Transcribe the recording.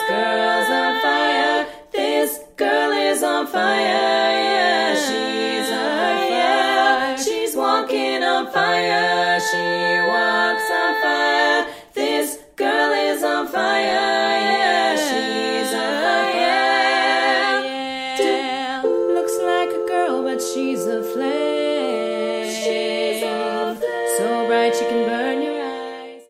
girl's on fire. This girl is on fire. Yeah, she's on fire. She's walking on fire. She walks on fire. This girl is on fire. Yeah, she's on fire. Yeah, looks like a girl, but she's a flame.